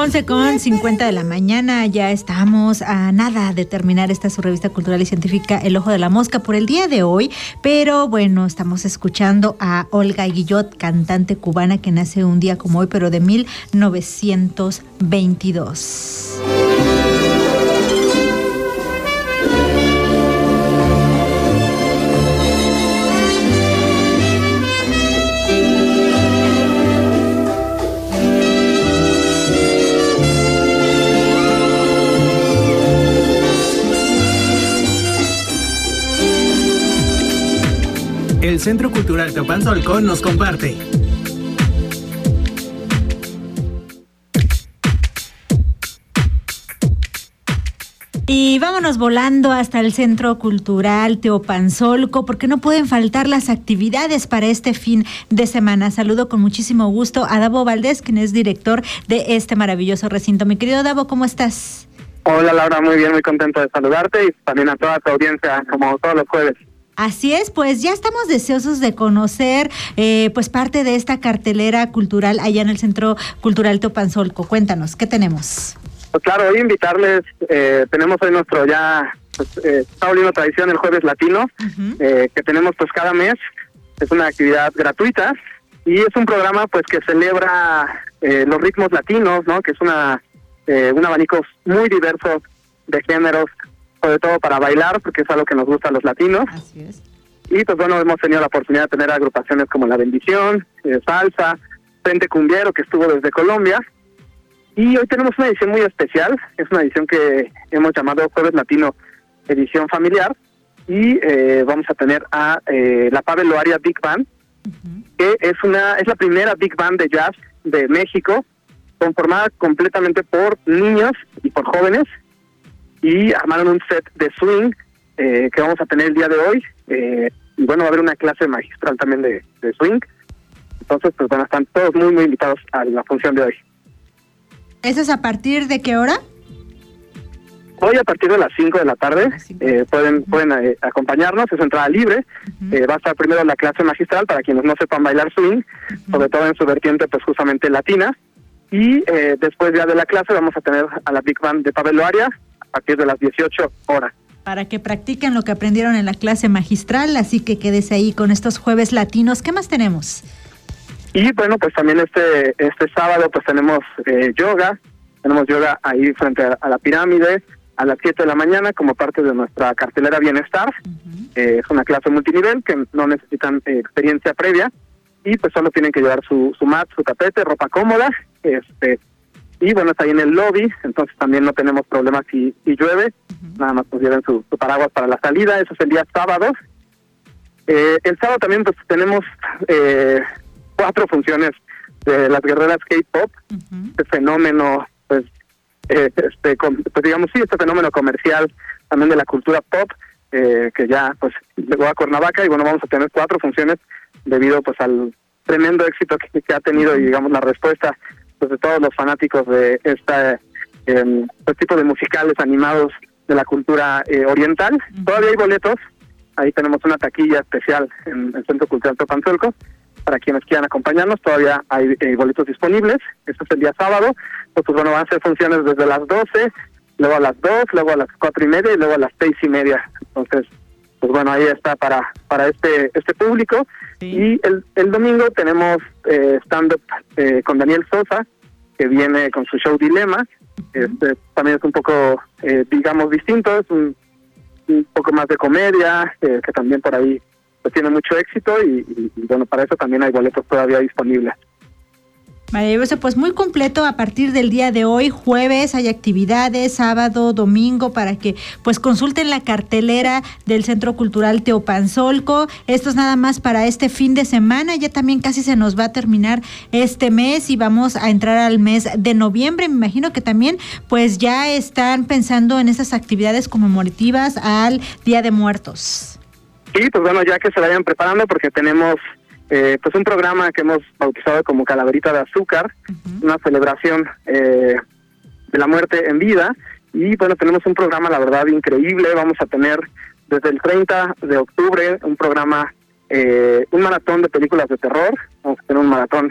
once con cincuenta de la mañana, ya estamos a nada de terminar esta su revista cultural y científica El Ojo de la Mosca por el día de hoy, pero bueno, estamos escuchando a Olga Guillot, cantante cubana que nace un día como hoy, pero de mil novecientos veintidós. El Centro Cultural Teopanzolco nos comparte. Y vámonos volando hasta el Centro Cultural Teopanzolco, porque no pueden faltar las actividades para este fin de semana. Saludo con muchísimo gusto a Davo Valdés, quien es director de este maravilloso recinto. Mi querido Davo, ¿cómo estás? Hola Laura, muy bien, muy contento de saludarte y también a toda tu audiencia, como todos los jueves. Así es, pues ya estamos deseosos de conocer eh, pues parte de esta cartelera cultural allá en el Centro Cultural Teopanzolco. Cuéntanos, ¿qué tenemos? Pues claro, hoy invitarles, eh, tenemos hoy nuestro ya, pues, eh, está volviendo tradición el Jueves Latino, uh-huh. eh, que tenemos pues cada mes, es una actividad gratuita y es un programa pues que celebra eh, los ritmos latinos, ¿no? Que es una eh, un abanico muy diverso de géneros, sobre todo para bailar, porque es algo que nos gusta a los latinos. Así es. Y pues bueno, hemos tenido la oportunidad de tener agrupaciones como La Bendición, eh, Salsa, Frente Cumbiero, que estuvo desde Colombia. Y hoy tenemos una edición muy especial, es una edición que hemos llamado Jueves Latino Edición Familiar, y eh, vamos a tener a eh, la Pavel Loaria Big Band, uh-huh. que es una es la primera Big Band de jazz de México, conformada completamente por niños y por jóvenes, y armaron un set de swing eh, que vamos a tener el día de hoy, eh, y bueno, va a haber una clase magistral también de, de swing. Entonces, pues bueno, están todos muy, muy invitados a la función de hoy. ¿Eso es a partir de qué hora? Hoy a partir de las cinco de la tarde, eh, pueden uh-huh. pueden eh, acompañarnos, es entrada libre, uh-huh. eh, va a estar primero la clase magistral para quienes no sepan bailar swing, uh-huh. sobre todo en su vertiente pues justamente latina, y eh, después ya de la clase vamos a tener a la Big Band de Pavel Loaria, a partir de las dieciocho horas. Para que practiquen lo que aprendieron en la clase magistral, así que quédese ahí con estos Jueves Latinos. ¿Qué más tenemos? Y bueno, pues también este este sábado pues tenemos eh, yoga, tenemos yoga ahí frente a, a la pirámide a las siete de la mañana como parte de nuestra cartelera Bienestar. Uh-huh. Eh, es una clase multinivel que no necesitan eh, experiencia previa y pues solo tienen que llevar su, su mat, su tapete, ropa cómoda, este y bueno, está ahí en el lobby, entonces también no tenemos problemas si, si llueve, uh-huh. nada más pues lleven su, su paraguas para la salida, eso es el día sábado. Eh, el sábado también pues tenemos eh, cuatro funciones de las guerreras K-pop, uh-huh. este fenómeno, pues, eh, este, com, pues digamos sí, este fenómeno comercial también de la cultura pop, eh, que ya pues llegó a Cuernavaca y bueno, vamos a tener cuatro funciones debido pues al tremendo éxito que, que ha tenido y digamos la respuesta pues de todos los fanáticos de este eh, pues, tipo de musicales animados de la cultura eh, oriental. Uh-huh. Todavía hay boletos, ahí tenemos una taquilla especial en el Centro Cultural Teopanzolco para quienes quieran acompañarnos, todavía hay eh, boletos disponibles. Esto es el día sábado, pues, pues bueno, van a ser funciones desde las doce, luego a las dos, luego a las cuatro y media y luego a las seis y media. Entonces, pues bueno, ahí está para para este este público. Sí. Y el, el domingo tenemos eh, stand-up eh, con Daniel Sosa, que viene con su show Dilema. Uh-huh. Este también es un poco, eh, digamos, distinto, es un, un poco más de comedia, eh, que también por ahí pues tiene mucho éxito y, y, y bueno, para eso también hay boletos todavía disponibles. Maravilloso, pues muy completo a partir del día de hoy, jueves, hay actividades, sábado, domingo, para que pues consulten la cartelera del Centro Cultural Teopanzolco. Esto es nada más para este fin de semana, ya también casi se nos va a terminar este mes y vamos a entrar al mes de noviembre. Me imagino que también pues ya están pensando en esas actividades conmemorativas al Día de Muertos. Sí, pues bueno, ya que se vayan preparando porque tenemos Eh, pues un programa que hemos bautizado como Calaverita de Azúcar, uh-huh. una celebración eh, de la muerte en vida, y bueno, tenemos un programa la verdad increíble. Vamos a tener desde el treinta de octubre un programa, eh, un maratón de películas de terror. Vamos a tener un maratón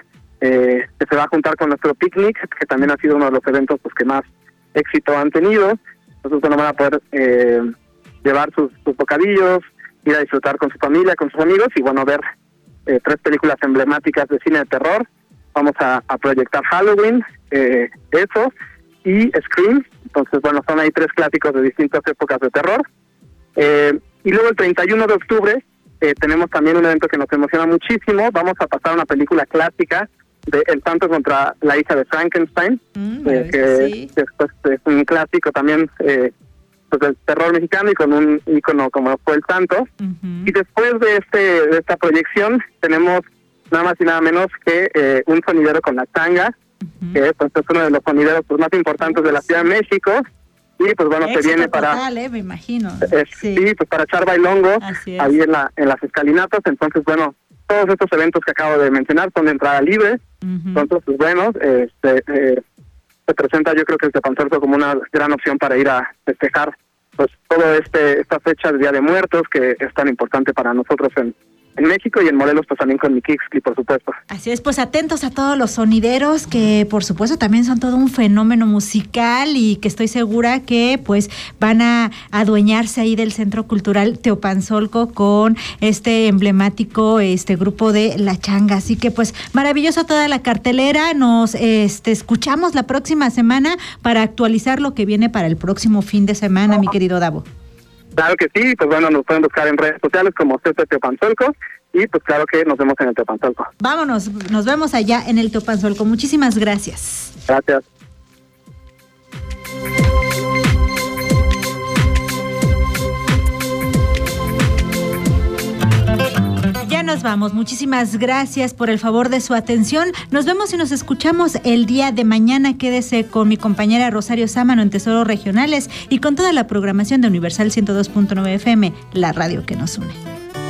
eh, que se va a juntar con nuestro picnic, que también ha sido uno de los eventos pues que más éxito han tenido. Entonces, bueno, van a poder eh, llevar sus, sus bocadillos, ir a disfrutar con su familia, con sus amigos y, bueno, ver eh, tres películas emblemáticas de cine de terror. Vamos a, a proyectar Halloween, eh, eso, y Scream. Entonces, bueno, son ahí tres clásicos de distintas épocas de terror. Eh, y luego el treinta y uno de octubre eh, tenemos también un evento que nos emociona muchísimo. Vamos a pasar una película clásica de El Santo contra la hija de Frankenstein, mm, eh, que sí. después es un clásico también eh, pues del terror mexicano y con un ícono como fue El Santo. Uh-huh. Y después de este de esta proyección tenemos nada más y nada menos que eh, un sonidero con la tanga, uh-huh. que pues, es uno de los sonideros pues, más importantes de la Ciudad de México. Y pues bueno, Éxito se viene para total, eh, me imagino. Eh, sí. sí, pues para echar bailongo ahí en la en las escalinatas. Entonces, bueno, todos estos eventos que acabo de mencionar son de entrada libre. Uh-huh. Entonces, pues bueno, este, eh, se presenta yo creo que el Tepanzolco como una gran opción para ir a festejar pues todo este esta fecha de Día de Muertos que es tan importante para nosotros en en México y en Morelos pues también con Miquixtli, por supuesto. Así es, pues atentos a todos los sonideros que por supuesto también son todo un fenómeno musical y que estoy segura que pues van a adueñarse ahí del Centro Cultural Teopanzolco con este emblemático este grupo de La Changa. Así que pues maravilloso toda la cartelera. Nos este, escuchamos la próxima semana para actualizar lo que viene para el próximo fin de semana, mi querido Davo. Claro que sí, pues bueno, nos pueden buscar en redes sociales como C T Teopanzolco y pues claro que nos vemos en el Teopanzolco. Vámonos, nos vemos allá en el Teopanzolco. Muchísimas gracias. Gracias. Ya nos vamos. Muchísimas gracias por el favor de su atención. Nos vemos y nos escuchamos el día de mañana. Quédese con mi compañera Rosario Sámano en Tesoros Regionales y con toda la programación de Universal ciento dos punto nueve F M, la radio que nos une.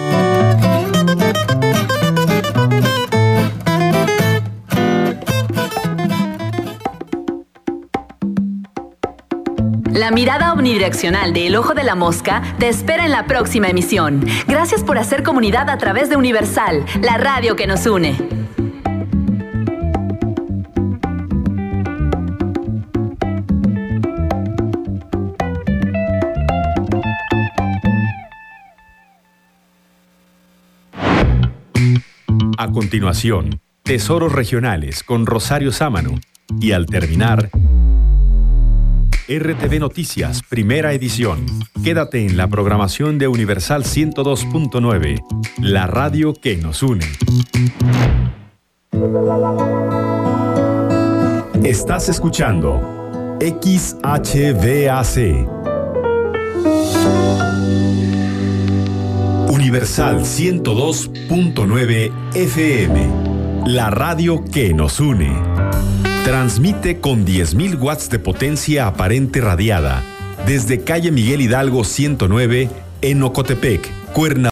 La mirada omnidireccional de El Ojo de la Mosca te espera en la próxima emisión. Gracias por hacer comunidad a través de Universal, la radio que nos une. A continuación, Tesoros Regionales con Rosario Sámano. Y al terminar, R T V Noticias, primera edición. Quédate en la programación de Universal ciento dos punto nueve, la radio que nos une. Estás escuchando X H V A C. Universal ciento dos punto nueve F M, la radio que nos une. Transmite con diez mil watts de potencia aparente radiada desde calle Miguel Hidalgo ciento nueve en Ocotepec, Cuernavaca.